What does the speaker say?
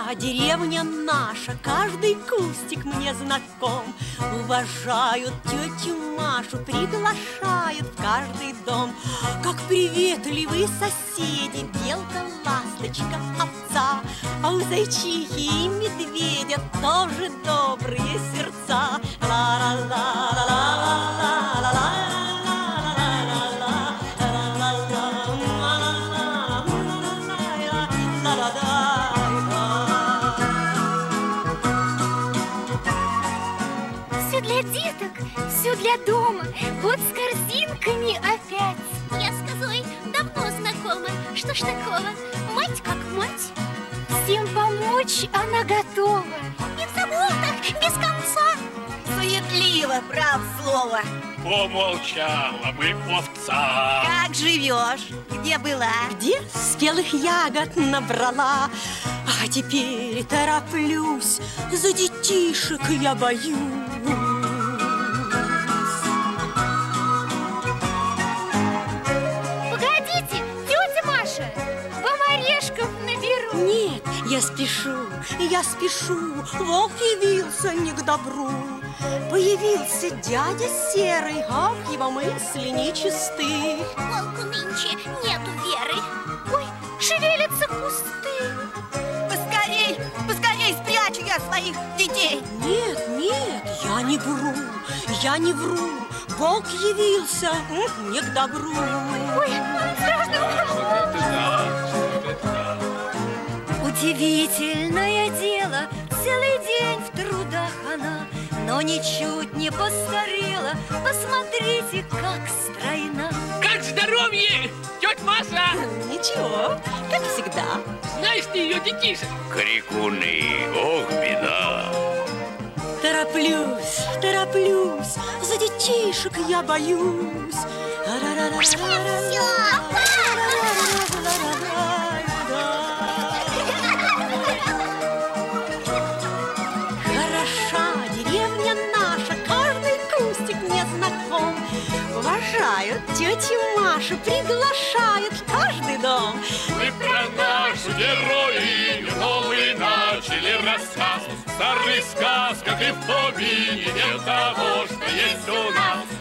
деревня наша, каждый кустик мне знаком. Уважают тетю Машу, приглашают в каждый дом. Как приветливые соседи, белка, ласточка, овца. А у зайчихи и медведя тоже добрые сердца. Все для деток, все для дома. Вот с корзинками опять. Я с козой давно знакома. Что ж такого? Мать как мать. Всем помочь она готова. И в заботах без конца. Суетливо, прав слово. Помолчала бы овца. Как живешь? Где была? Где спелых ягод набрала, а теперь тороплюсь, за детишек я боюсь. Погодите, тетя Маша, вам орешков наберу. Нет, я спешу, волк явился не к добру. Появился дядя Серый, ах, его мысли нечисты. Волку нынче нету веры. Ой, шевелятся кусты. Поскорей спрячу я своих детей. Нет, я не вру. Волк явился не к добру. Ой, осторожно. Удивительное дело, целый день в трудах она, но ничуть не постарела. Посмотрите, как стройна. Как здоровье, тетя Маша? Ничего, как всегда. Знаешь ты ее детишек? Крикуны, ох, беда. Тороплюсь, за детишек я боюсь. Хороша деревня наша, каждый кустик мне знаком. Уважают тетю Машу, приглашают в каждый дом. Мы про нашу героиню новый начали рассказ. В старых сказках и в помине нет того, что есть у нас.